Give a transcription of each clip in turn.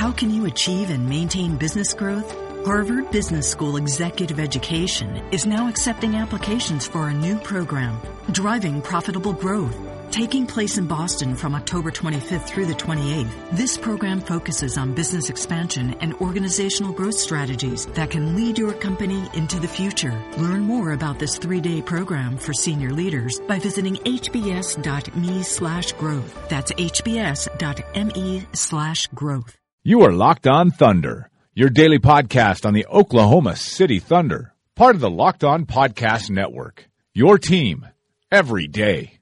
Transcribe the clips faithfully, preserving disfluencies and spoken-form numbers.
How can you achieve and maintain business growth? Harvard Business School Executive Education is now accepting applications for a new program, Driving Profitable Growth, taking place in Boston from October twenty-fifth through the twenty-eighth. This program focuses on business expansion and organizational growth strategies that can lead your company into the future. Learn more about this three-day program for senior leaders by visiting hbs.me slash growth. That's hbs.me slash growth. You are Locked On Thunder, your daily podcast on the Oklahoma City Thunder, part of the Locked On Podcast Network. Your team every day.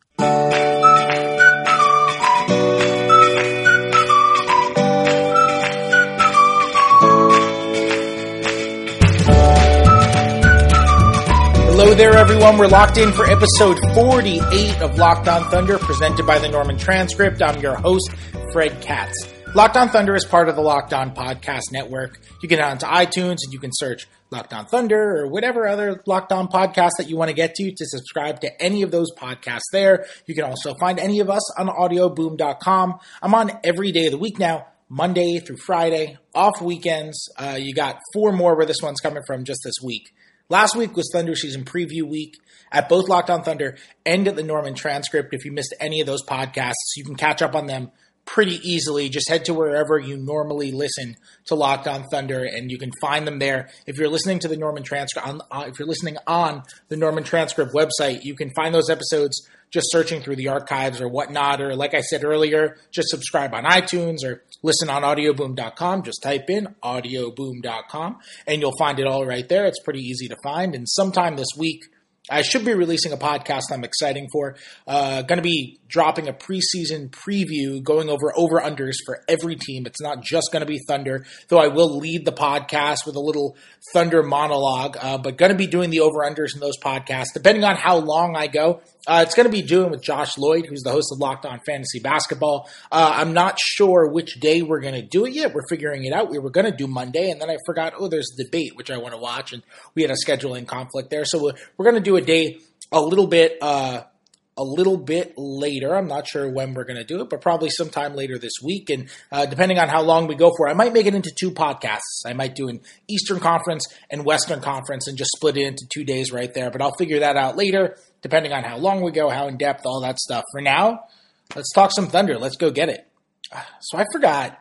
Hello there, everyone. We're locked in for episode forty-eight of Locked On Thunder, presented by the Norman Transcript. I'm your host, Fred Katz. Locked On Thunder is part of the Locked On Podcast Network. You can get onto iTunes and you can search Locked On Thunder or whatever other Locked On podcast that you want to get to to subscribe to any of those podcasts there. You can also find any of us on audio boom dot com. I'm on every day of the week now, Monday through Friday, off weekends. Uh, you got four more where this one's coming from just this week. Last week was Thunder Season Preview Week at both Locked On Thunder and at the Norman Transcript. If you missed any of those podcasts, you can catch up on them pretty easily. Just head to wherever you normally listen to Locked On Thunder, and you can find them there. If you're listening to the Norman Transcript, on, uh, if you're listening on the Norman Transcript website, you can find those episodes just searching through the archives or whatnot. Or like I said earlier, just subscribe on iTunes or listen on audio boom dot com. Just type in audio boom dot com, and you'll find it all right there. It's pretty easy to find. And sometime this week, I should be releasing a podcast I'm excited for. Uh, going to be dropping a preseason preview going over over-unders for every team. It's not just going to be Thunder, though I will lead the podcast with a little Thunder monologue, uh, but going to be doing the over-unders in those podcasts. Depending on how long I go, uh, it's going to be doing with Josh Lloyd, who's the host of Locked On Fantasy Basketball. Uh, I'm not sure which day we're going to do it yet. We're figuring it out. We were going to do Monday, and then I forgot, oh, there's a debate, which I want to watch, and we had a scheduling conflict there. So we're, we're going to do a day a little bit uh, a little bit later. I'm not sure when we're going to do it, but probably sometime later this week. And uh, depending on how long we go for, I might make it into two podcasts. I might do an Eastern Conference and Western Conference and just split it into two days right there. But I'll figure that out later, depending on how long we go, how in depth, all that stuff. For now, let's talk some Thunder. Let's go get it. So I forgot.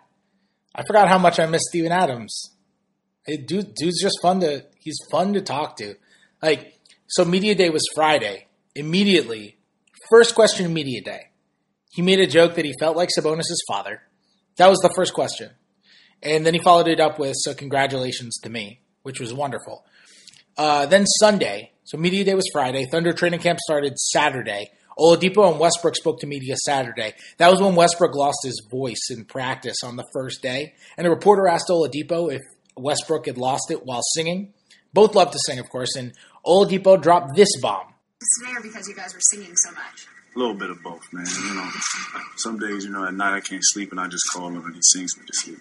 I forgot how much I miss Steven Adams. Hey, dude, dude's just fun to, he's fun to talk to. Like, so Media Day was Friday. Immediately, first question of Media Day, he made a joke that he felt like Sabonis' father. That was the first question. And then he followed it up with, so congratulations to me, which was wonderful. Uh, then Sunday, so Media Day was Friday. Thunder training camp started Saturday. Oladipo and Westbrook spoke to media Saturday. That was when Westbrook lost his voice in practice on the first day. And a reporter asked Oladipo if Westbrook had lost it while singing. Both love to sing, of course, and Oladipo dropped this bomb. Today, or because you guys were singing so much? A little bit of both, man. You know, some days, you know, at night I can't sleep and I just call him and he sings me to sleep.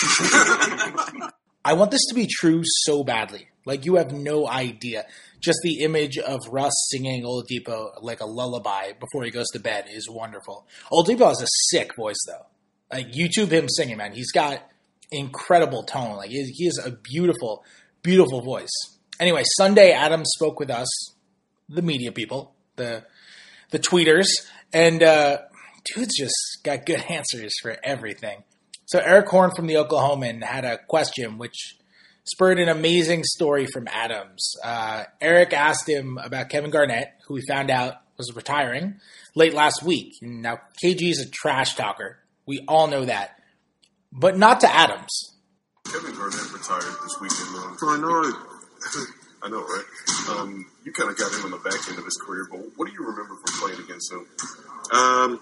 I want this to be true so badly. Like, you have no idea. Just the image of Russ singing Oladipo like a lullaby before he goes to bed is wonderful. Oladipo has a sick voice, though. Like, YouTube him singing, man. He's got incredible tone. Like, he has a beautiful, beautiful voice. Anyway, Sunday, Adams spoke with us, the media people, the the tweeters, and uh, dude's just got good answers for everything. So Eric Horn from the Oklahoman had a question which spurred an amazing story from Adams. Uh, Eric asked him about Kevin Garnett, who we found out was retiring late last week. Now, K G is a trash talker. We all know that. But not to Adams. Kevin Garnett retired this weekend, though. So I know it. I know, right? Um, you kind of got him on the back end of his career, but what do you remember from playing against him? Um,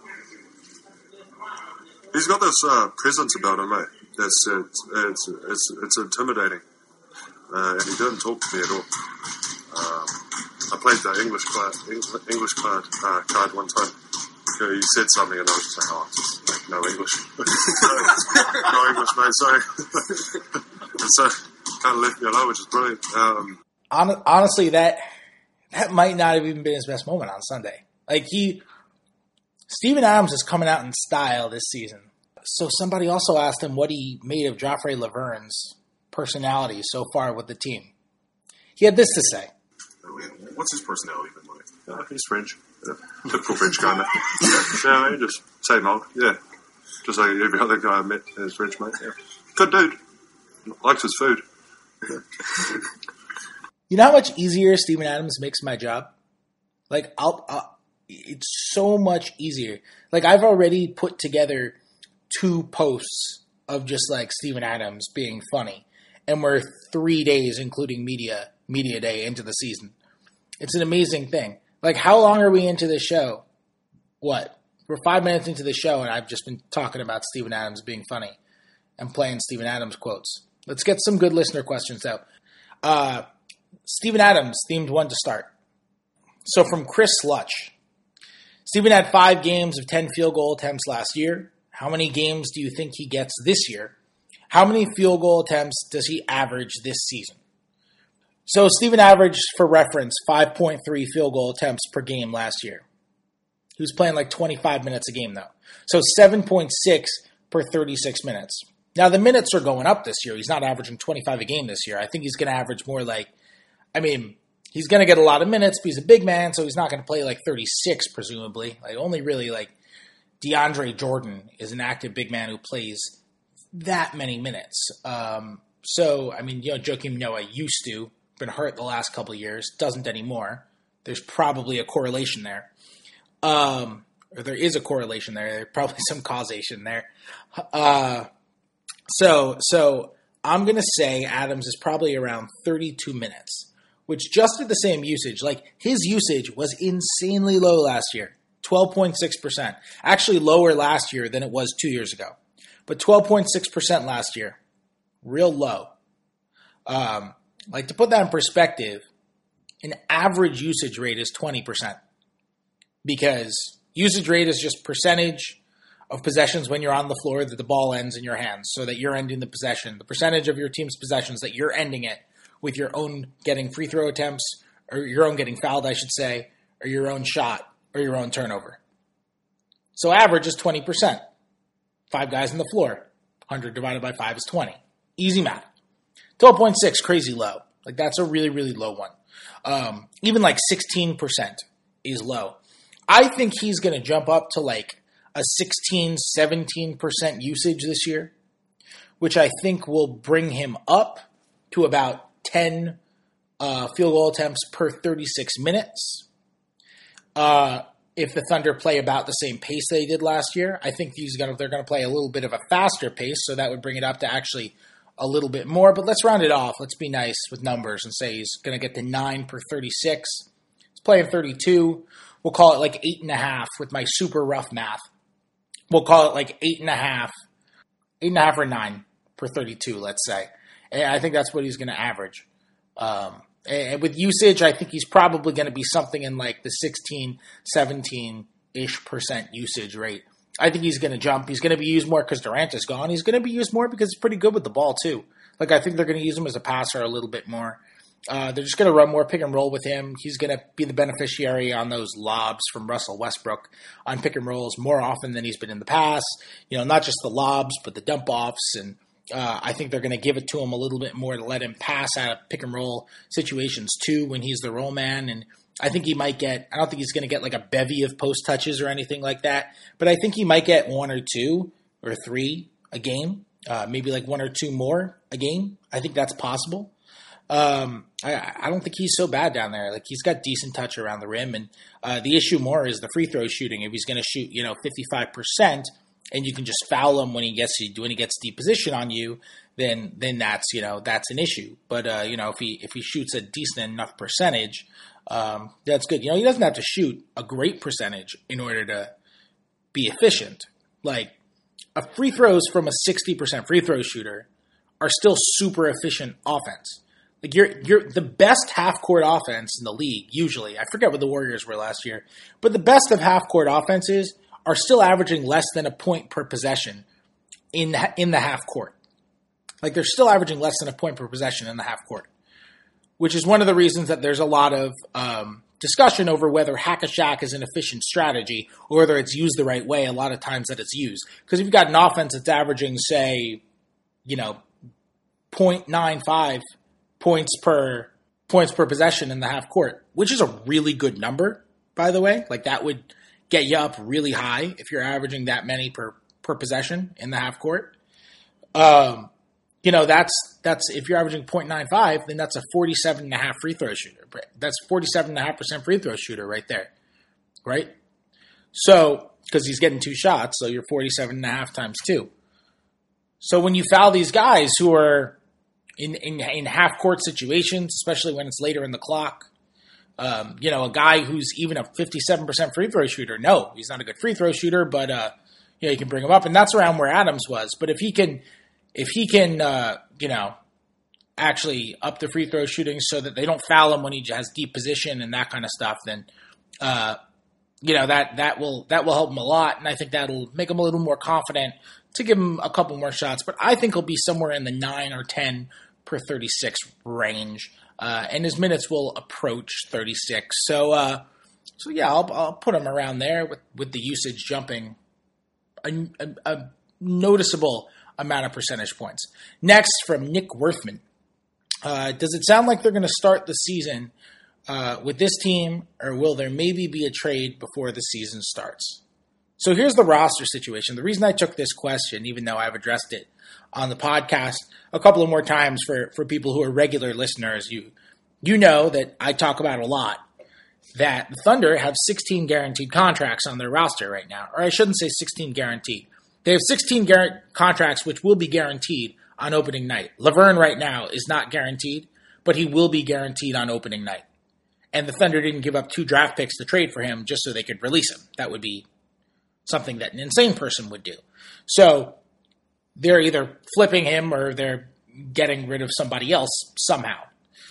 he's got this uh, presence about him, mate. That's it's it's it's, it's intimidating, uh, and he didn't talk to me at all. Um, I played the English card, English card uh, card one time. He said something, and I was just like, "Oh, just like, no English, no English, mate." Sorry. So kind of left me alone, which is brilliant. Um, Honestly, that that might not have even been his best moment on Sunday. Like he, Steven Adams is coming out in style this season. so somebody also asked him what he made of Joffrey Laverne's personality so far with the team. He had this to say. What's his personality been like? Yeah, he's French. Yeah. Typical French kind of. Yeah, yeah, I mean, just same old. Yeah. Just like every other guy I met is French, mate. Yeah. Good dude. Likes his food. You know how much easier Steven Adams makes my job? Like, I'll, I'll, it's so much easier. Like, I've already put together two posts of just, like, Steven Adams being funny. And we're three days, including media, media day, into the season. It's an amazing thing. Like, how long are we into this show? What? We're five minutes into the show, and I've just been talking about Steven Adams being funny and playing Steven Adams quotes. Let's get some good listener questions out. Uh, Steven Adams, themed one to start. So from Chris Lutch. Steven had five games of ten field goal attempts last year. How many games do you think he gets this year? How many field goal attempts does he average this season? So Steven averaged, for reference, five point three field goal attempts per game last year. He was playing like twenty-five minutes a game, though. So seven point six per thirty-six minutes. Now, the minutes are going up this year. He's not averaging twenty-five a game this year. I think he's going to average more like, I mean, he's going to get a lot of minutes, but he's a big man, so he's not going to play like thirty-six, presumably. Like, only really like DeAndre Jordan is an active big man who plays that many minutes. Um, so, I mean, you know, Joakim Noah used to, been hurt the last couple of years, doesn't anymore. There's probably a correlation there. Um, or there is a correlation there. There's probably some causation there. Uh, so, so I'm going to say Adams is probably around thirty-two minutes, which just at the same usage, like his usage was insanely low last year, twelve point six percent. Actually lower last year than it was two years ago. But twelve point six percent last year, real low. Um, like to put that in perspective, an average usage rate is twenty percent. Because usage rate is just percentage of possessions when you're on the floor that the ball ends in your hands, so that you're ending the possession. The percentage of your team's possessions that you're ending it with your own getting free throw attempts, or your own getting fouled, I should say, or your own shot, or your own turnover. So average is twenty percent. Five guys on the floor. one hundred divided by five is twenty. Easy math. twelve point six, crazy low. Like, that's a really, really low one. Um, even like sixteen percent is low. I think he's going to jump up to like a sixteen, seventeen percent usage this year, which I think will bring him up to about ten uh, field goal attempts per thirty-six minutes. Uh, if the Thunder play about the same pace they did last year, I think he's gonna, they're going to play a little bit of a faster pace, so that would bring it up to actually a little bit more. But let's round it off. Let's be nice with numbers and say he's going to get to nine per thirty-six. He's playing thirty-two. We'll call it like eight and a half with my super rough math. We'll call it like eight and a half, eight and a half or nine per thirty-two, let's say. And I think that's what he's going to average. Um, and with usage, I think he's probably going to be something in like the sixteen, seventeen-ish percent usage rate. I think he's going to jump. He's going to be used more because Durant is gone. He's going to be used more because he's pretty good with the ball too. Like, I think they're going to use him as a passer a little bit more. Uh, they're just going to run more pick and roll with him. He's going to be the beneficiary on those lobs from Russell Westbrook on pick and rolls more often than he's been in the past. You know, not just the lobs, but the dump offs. And uh, I think they're going to give it to him a little bit more to let him pass out of pick and roll situations too when he's the roll man. And I think he might get, I don't think he's going to get like a bevy of post touches or anything like that, but I think he might get one or two or three a game, uh, maybe like one or two more a game. I think that's possible. Um, I, I don't think he's so bad down there. Like, he's got decent touch around the rim, and uh, the issue more is the free throw shooting. If he's going to shoot, you know, fifty-five percent, and you can just foul him when he gets when he gets deep position on you, then then that's you know that's an issue. But uh, you know, if he if he shoots a decent enough percentage, um, that's good. You know, he doesn't have to shoot a great percentage in order to be efficient. Like, a free throws from a sixty percent free throw shooter are still super efficient offense. Like, you're you're the best half-court offense in the league, usually. I forget what the Warriors were last year. But the best of half-court offenses are still averaging less than a point per possession in, in the half-court. Like, they're still averaging less than a point per possession in the half-court, which is one of the reasons that there's a lot of um, discussion over whether hack-a-shack is an efficient strategy or whether it's used the right way a lot of times that it's used. Because if you've got an offense that's averaging, say, you know, zero point nine five points per points per possession in the half court, which is a really good number, by the way. Like, that would get you up really high if you're averaging that many per, per possession in the half court. Um, you know, that's, that's, if you're averaging zero point nine five, then that's a forty-seven and a half free throw shooter. That's forty-seven and a half percent free throw shooter right there. Right? So, because he's getting two shots, so you're forty-seven and a half times two. So when you foul these guys who are in, in, in half court situations, especially when it's later in the clock, um, you know, a guy who's even a fifty-seven percent free throw shooter, no, he's not a good free throw shooter, but, uh, you know, you can bring him up, and that's around where Adams was. But if he can, if he can, uh, you know, actually up the free throw shooting so that they don't foul him when he has deep position and that kind of stuff, then, uh, you know, that, that will, that will help him a lot. And I think that'll make him a little more confident to give him a couple more shots. But I think he'll be somewhere in the nine or ten per thirty-six range. Uh, and his minutes will approach thirty-six. So, uh, so yeah, I'll, I'll put him around there with, with the usage jumping a, a, a noticeable amount of percentage points. Next, from Nick Worthman. Uh, does it sound like they're going to start the season uh, with this team, or will there maybe be a trade before the season starts? So here's the roster situation. The reason I took this question, even though I've addressed it on the podcast a couple of more times for, for people who are regular listeners, you you know that I talk about a lot, that the Thunder have sixteen guaranteed contracts on their roster right now. Or I shouldn't say sixteen guaranteed. They have sixteen gar- contracts which will be guaranteed on opening night. Laverne right now is not guaranteed, but he will be guaranteed on opening night. And the Thunder didn't give up two draft picks to trade for him just so they could release him. That would be something that an insane person would do. So they're either flipping him or they're getting rid of somebody else somehow.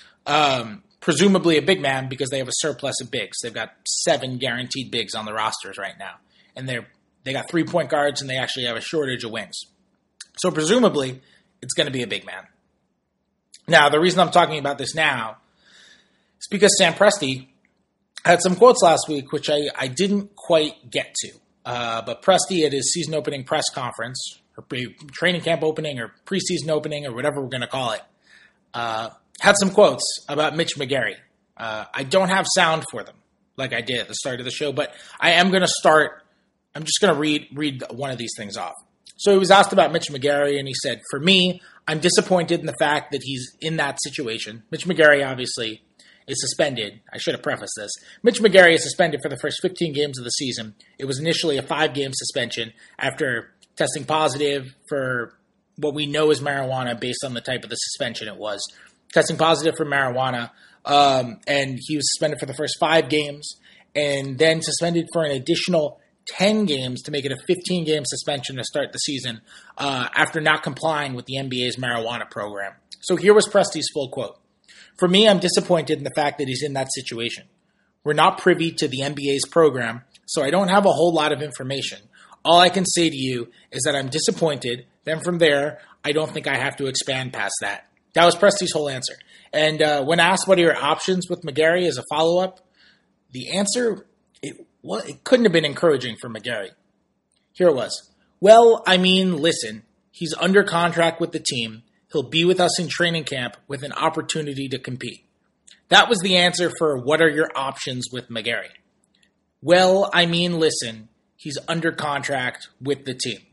Um, presumably a big man, because they have a surplus of bigs. They've got seven guaranteed bigs on the rosters right now. And they're they got three point guards and they actually have a shortage of wings. So presumably it's going to be a big man. Now, the reason I'm talking about this now is because Sam Presti had some quotes last week, which I, I didn't quite get to. Uh, but Presti at his season opening press conference, or pre- training camp opening, or preseason opening, or whatever we're going to call it, uh, had some quotes about Mitch McGary. Uh, I don't have sound for them like I did at the start of the show, but I am going to start. I'm just going to read read one of these things off. So he was asked about Mitch McGary, and he said, "For me, I'm disappointed in the fact that he's in that situation." Mitch McGary, obviously, is suspended. I should have prefaced this. Mitch McGary is suspended for the first fifteen games of the season. It was initially a five-game suspension after testing positive for what we know is marijuana based on the type of the suspension it was. Testing positive for marijuana, um, and he was suspended for the first five games and then suspended for an additional ten games to make it a fifteen-game suspension to start the season uh, after not complying with the N B A's marijuana program. So here was Presti's full quote. "For me, I'm disappointed in the fact that he's in that situation. We're not privy to the N B A's program, so I don't have a whole lot of information. All I can say to you is that I'm disappointed. Then from there, I don't think I have to expand past that." That was Presti's whole answer. And uh, when asked what are your options with McGary as a follow-up, the answer, it, well, it couldn't have been encouraging for McGary. Here it was. "Well, I mean, listen, he's under contract with the team. He'll be with us in training camp with an opportunity to compete." That was the answer for what are your options with McGary. "Well, I mean, listen, he's under contract with the team."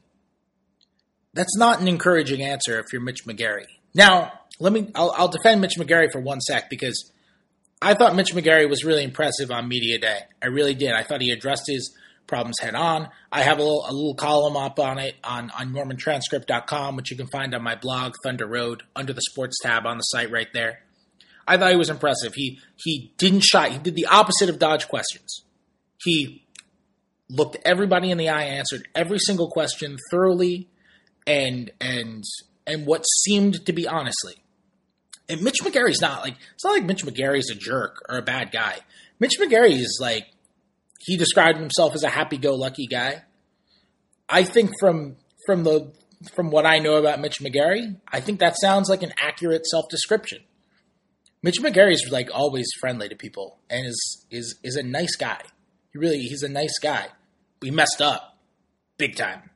That's not an encouraging answer if you're Mitch McGary. Now, let me, I'll, I'll defend Mitch McGary for one sec, because I thought Mitch McGary was really impressive on Media Day. I really did. I thought he addressed his problems head on. I have a little, a little column up on it on, on norman transcript dot com, which you can find on my blog, Thunder Road, under the sports tab on the site right there. I thought he was impressive. He he didn't shy. He did the opposite of dodge questions. He looked everybody in the eye, answered every single question thoroughly, and and and what seemed to be honestly. And Mitch McGary's not like, it's not like Mitch McGary's a jerk or a bad guy. Mitch McGary is like, he described himself as a happy-go-lucky guy. I think from from the from what I know about Mitch McGary, I think that sounds like an accurate self-description. Mitch McGary's like always friendly to people and is is is a nice guy. He really he's a nice guy. We messed up big time.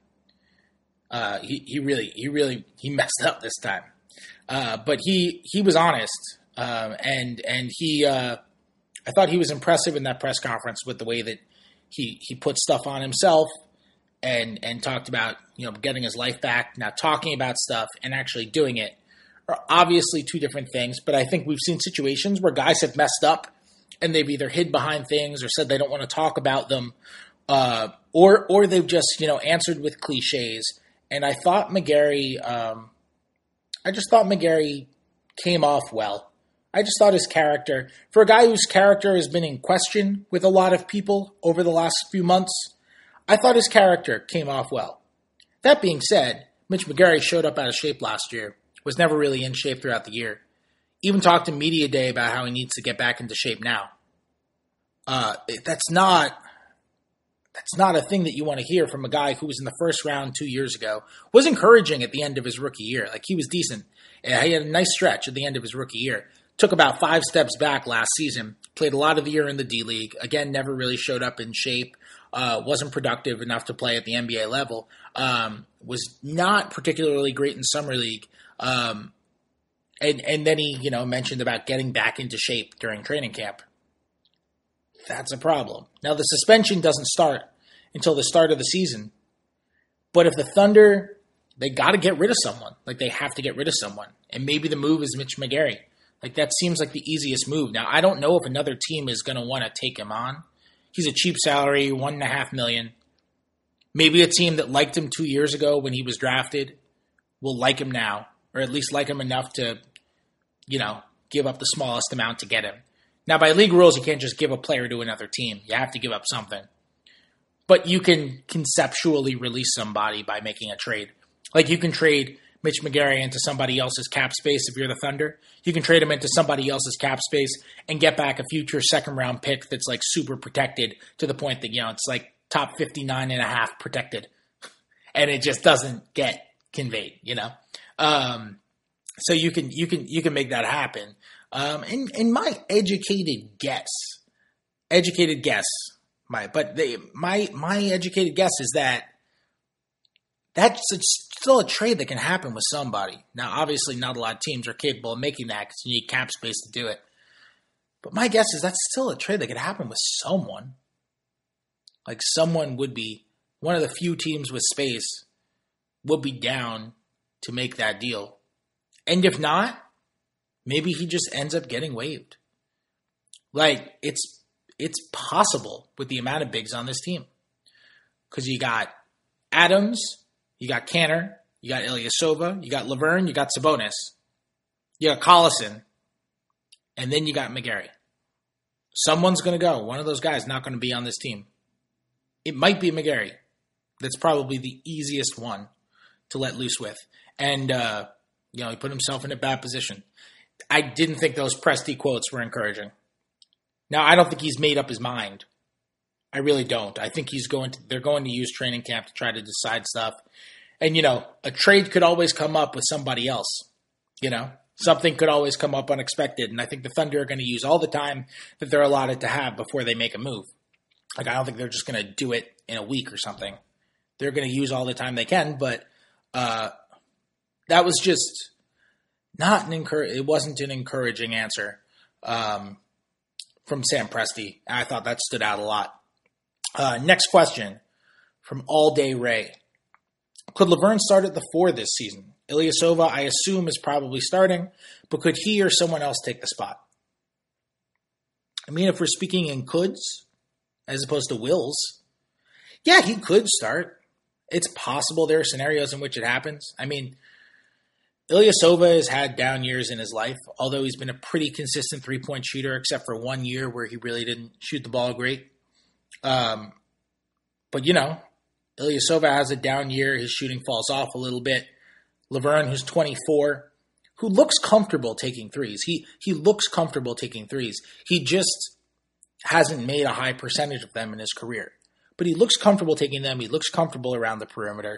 Uh, he he really he really he messed up this time. Uh, but he he was honest, uh, and and he uh, I thought he was impressive in that press conference with the way that he he put stuff on himself and and talked about, you know, getting his life back. Now talking about stuff and actually doing it are obviously two different things, but I think we've seen situations where guys have messed up and they've either hid behind things or said they don't want to talk about them, uh, or or they've just, you know, answered with cliches. And I thought McGary, um, I just thought McGary came off well. I just thought his character, for a guy whose character has been in question with a lot of people over the last few months, I thought his character came off well. That being said, Mitch McGary showed up out of shape last year. Was never really in shape throughout the year. Even talked to Media Day about how he needs to get back into shape now. Uh, that's not that's not a thing that you want to hear from a guy who was in the first round two years ago. Was encouraging at the end of his rookie year. Like, he was decent. He had a nice stretch at the end of his rookie year. Took about five steps back last season. Played a lot of the year in the D-League. Again, never really showed up in shape. Uh, wasn't productive enough to play at the N B A level. Um, was not particularly great in Summer League. Um, and, and then he, you know, mentioned about getting back into shape during training camp. That's a problem. Now, the suspension doesn't start until the start of the season. But if the Thunder, they got to get rid of someone. Like, they have to get rid of someone. And maybe the move is Mitch McGary. Like, that seems like the easiest move. Now, I don't know if another team is going to want to take him on. He's a cheap salary, one and a half million. Maybe a team that liked him two years ago when he was drafted will like him now. Or at least like him enough to, you know, give up the smallest amount to get him. Now, by league rules, you can't just give a player to another team. You have to give up something. But you can conceptually release somebody by making a trade. Like, you can trade Mitch McGary into somebody else's cap space if you're the Thunder. You can trade him into somebody else's cap space and get back a future second-round pick that's, like, super protected to the point that, you know, it's, like, top fifty-nine and a half protected. And it just doesn't get conveyed, you know? Um, so you can you can you can make that happen. Um, and, and my educated guess, educated guess, my but they, my my educated guess is that that's still a trade that can happen with somebody. Now, obviously, not a lot of teams are capable of making that because you need cap space to do it. But my guess is that's still a trade that could happen with someone. Like, someone would be one of the few teams with space would be down to make that deal. And if not, maybe he just ends up getting waived. Like, it's it's possible with the amount of bigs on this team. Because you got Adams, you got Kanter, you got Ilyasova, you got Laverne, you got Sabonis, you got Collison, and then you got McGary. Someone's going to go. One of those guys not going to be on this team. It might be McGary. That's probably the easiest one to let loose with. And, uh, you know, he put himself in a bad position. I didn't think those Presti quotes were encouraging. Now, I don't think he's made up his mind. I really don't. I think he's going to, they're going to use training camp to try to decide stuff. And, you know, a trade could always come up with somebody else. You know, something could always come up unexpected. And I think the Thunder are going to use all the time that they're allotted to have before they make a move. Like, I don't think they're just going to do it in a week or something. They're going to use all the time they can, but, uh, that was just not an encour- it wasn't an encouraging answer um, from Sam Presti. I thought that stood out a lot. Uh, next question from All Day Ray. Could Laverne start at the four this season? Ilyasova, I assume, is probably starting, but could he or someone else take the spot? I mean, if we're speaking in coulds as opposed to wills, yeah, he could start. It's possible there are scenarios in which it happens. I mean, Ilyasova has had down years in his life, although he's been a pretty consistent three-point shooter, except for one year where he really didn't shoot the ball great. Um, but, you know, Ilyasova has a down year. His shooting falls off a little bit. Laverne, who's twenty-four, who looks comfortable taking threes. He he looks comfortable taking threes. He just hasn't made a high percentage of them in his career. But he looks comfortable taking them. He looks comfortable around the perimeter.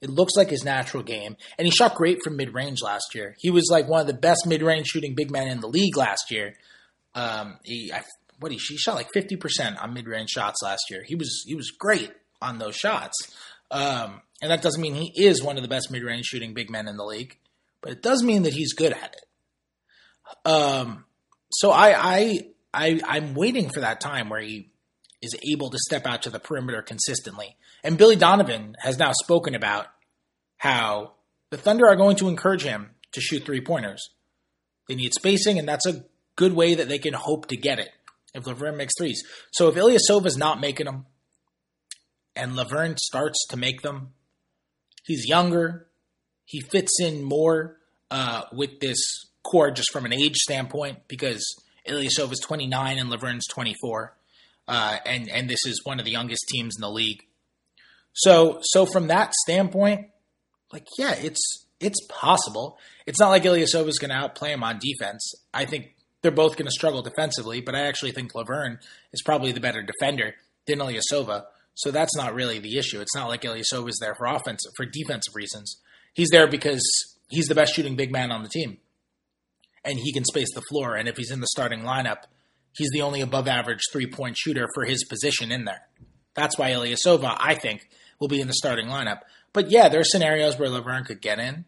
It looks like his natural game. And he shot great from mid-range last year. He was like one of the best mid-range shooting big men in the league last year. Um, he, I, what he, he shot like fifty percent on mid-range shots last year. He was he was great on those shots. Um, and that doesn't mean he is one of the best mid-range shooting big men in the league. But it does mean that he's good at it. Um, so I, I, I, I'm waiting for that time where he is able to step out to the perimeter consistently. And Billy Donovan has now spoken about how the Thunder are going to encourage him to shoot three-pointers. They need spacing, and that's a good way that they can hope to get it if Laverne makes threes. So if Ilyasova's not making them and Laverne starts to make them, he's younger. He fits in more uh, with this core just from an age standpoint because Ilyasova's twenty-nine and Laverne's twenty-four. Uh, and, and this is one of the youngest teams in the league. So so from that standpoint, like, yeah, it's it's possible. It's not like Ilyasova's going to outplay him on defense. I think they're both going to struggle defensively, but I actually think Laverne is probably the better defender than Ilyasova. So that's not really the issue. It's not like Ilyasova's there for offensive, for defensive reasons. He's there because he's the best shooting big man on the team. And he can space the floor. And if he's in the starting lineup, he's the only above-average three-point shooter for his position in there. That's why Ilyasova, I think, will be in the starting lineup. But yeah, there are scenarios where Laverne could get in.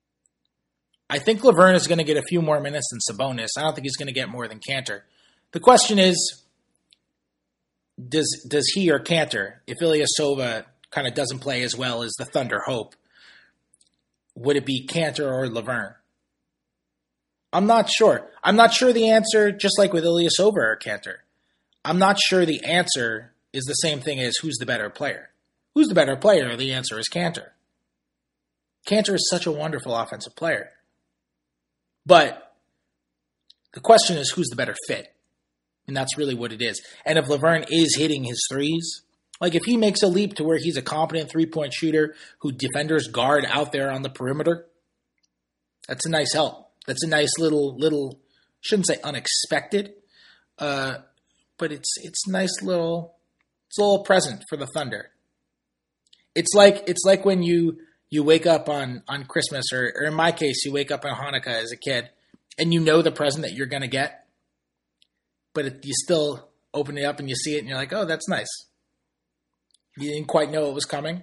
I think Laverne is going to get a few more minutes than Sabonis. I don't think he's going to get more than Kanter. The question is, does does he or Kanter, if Ilyasova kind of doesn't play as well as the Thunder hope, would it be Kanter or Laverne? I'm not sure. I'm not sure the answer, just like with Ilyasova or Kanter. I'm not sure the answer is the same thing as who's the better player. Who's the better player? The answer is Kanter. Kanter is such a wonderful offensive player. But the question is who's the better fit? And that's really what it is. And if Laverne is hitting his threes, like if he makes a leap to where he's a competent three-point shooter who defenders guard out there on the perimeter, that's a nice help. That's a nice little, little, shouldn't say unexpected, uh, but it's it's nice little, it's a little present for the Thunder. It's like it's like when you you wake up on, on Christmas, or, or in my case, you wake up on Hanukkah as a kid, and you know the present that you're going to get, but it, you still open it up and you see it, and you're like, oh, that's nice. You didn't quite know it was coming.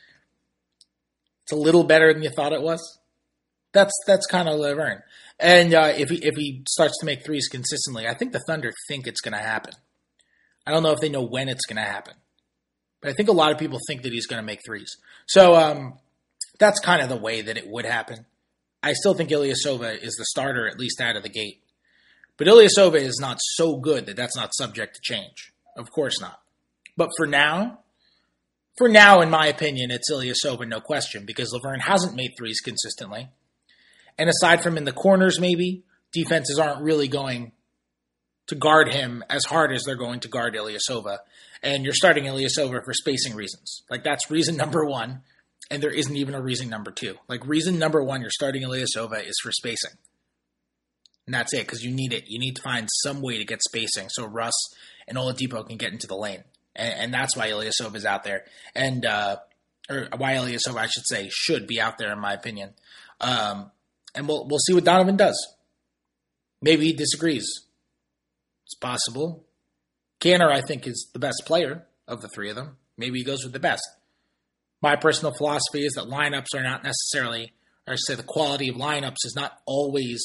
It's a little better than you thought it was. That's that's kind of Laverne. And uh, if he if he starts to make threes consistently, I think the Thunder think it's going to happen. I don't know if they know when it's going to happen, but I think a lot of people think that he's going to make threes. So um, that's kind of the way that it would happen. I still think Ilyasova is the starter, at least out of the gate. But Ilyasova is not so good that that's not subject to change. Of course not. But for now, for now, in my opinion, it's Ilyasova, no question, because Laverne hasn't made threes consistently. And aside from in the corners, maybe, defenses aren't really going to guard him as hard as they're going to guard Ilyasova. And you're starting Ilyasova for spacing reasons. Like, that's reason number one, and there isn't even a reason number two. Like, reason number one, you're starting Ilyasova is for spacing. And that's it, because you need it. You need to find some way to get spacing so Russ and Oladipo can get into the lane. And, and that's why Ilyasova is out there. And, uh, or why Ilyasova, I should say, should be out there, in my opinion. Um, And we'll we'll see what Donovan does. Maybe he disagrees. It's possible. Kanter, I think, is the best player of the three of them. Maybe he goes with the best. My personal philosophy is that lineups are not necessarily, or I say the quality of lineups is not always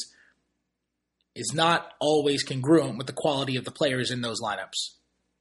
is not always congruent with the quality of the players in those lineups.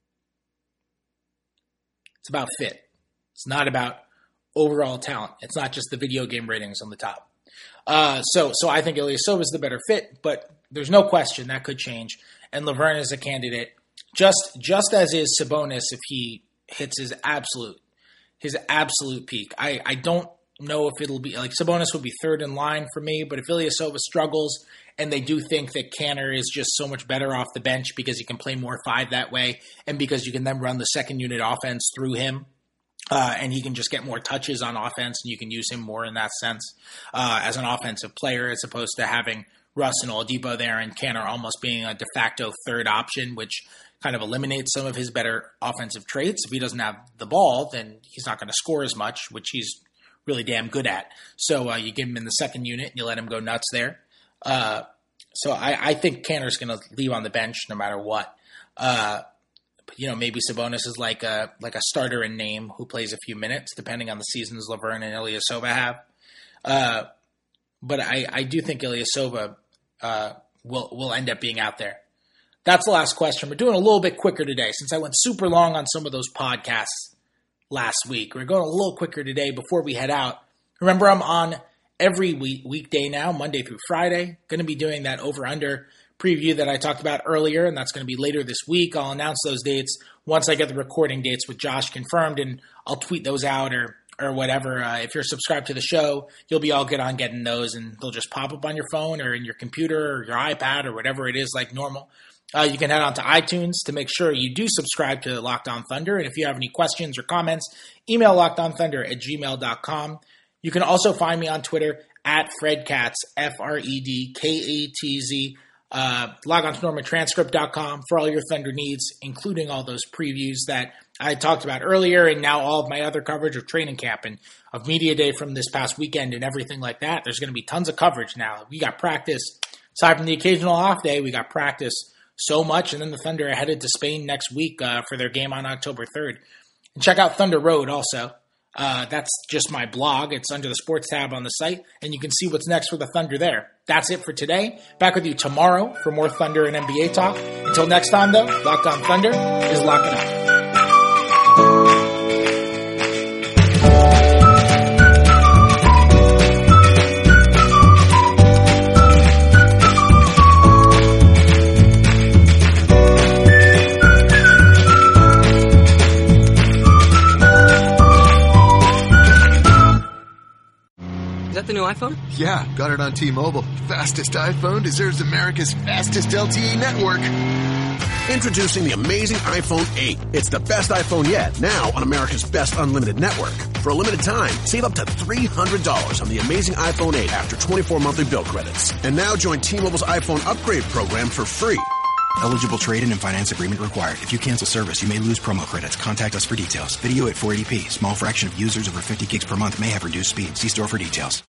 It's about fit. It's not about overall talent. It's not just the video game ratings on the top. Uh, so so I think Ilyasova is the better fit, but there's no question that could change. And Laverne is a candidate, just just as is Sabonis if he hits his absolute his absolute peak. I, I don't know if it'll be like Sabonis would be third in line for me, but if Ilyasova struggles and they do think that Kanter is just so much better off the bench because he can play more five that way, and because you can then run the second unit offense through him. Uh, and he can just get more touches on offense, and you can use him more in that sense uh, as an offensive player, as opposed to having Russ and Oladipo there and Kanter almost being a de facto third option, which kind of eliminates some of his better offensive traits. If he doesn't have the ball, then he's not going to score as much, which he's really damn good at. So uh, you give him in the second unit and you let him go nuts there. Uh, so I, I think Kanter's going to leave on the bench no matter what. Uh, but, you know, maybe Sabonis is like a like a starter in name who plays a few minutes, depending on the seasons Laverne and Ilyasova have. Uh, but I, I do think Ilyasova uh, will will end up being out there. That's the last question. We're doing a little bit quicker today since I went super long on some of those podcasts last week. We're going a little quicker today before we head out. Remember, I'm on every week, weekday now, Monday through Friday. Going to be doing that over-under preview that I talked about earlier, and that's going to be later this week. I'll announce those dates once I get the recording dates with Josh confirmed, and I'll tweet those out or or whatever. Uh, if you're subscribed to the show, you'll be all good on getting those, and they'll just pop up on your phone or in your computer or your iPad or whatever it is like normal. Uh, you can head on to iTunes to make sure you do subscribe to Locked On Thunder. And if you have any questions or comments, email lockedonthunder at gmail dot com. You can also find me on Twitter at FredKatz, F R E D K A T Z. Uh, log on to norman transcript dot com for all your Thunder needs, including all those previews that I talked about earlier, and now all of my other coverage of training camp and of media day from this past weekend and everything like that. There's going to be tons of coverage now. We got practice. Aside from the occasional off day, we got practice so much, and then the Thunder are headed to Spain next week uh, for their game on October third. And check out Thunder Road also. Uh, that's just my blog. It's under the sports tab on the site, and you can see what's next for the Thunder there. That's it for today. Back with you tomorrow for more Thunder and N B A talk. Until next time, though, Locked On Thunder is locking up. The new iPhone? Yeah, got it on T-Mobile. Fastest iPhone deserves America's fastest L T E network. Introducing the amazing iPhone eight. It's the best iPhone yet, now on America's best unlimited network. For a limited time, save up to three hundred dollars on the amazing iPhone eight after twenty-four monthly bill credits. And now join T-Mobile's iPhone upgrade program for free. Eligible trade-in and finance agreement required. If you cancel service, you may lose promo credits. Contact us for details. Video at four eighty p. Small fraction of users over fifty gigs per month may have reduced speed. See store for details.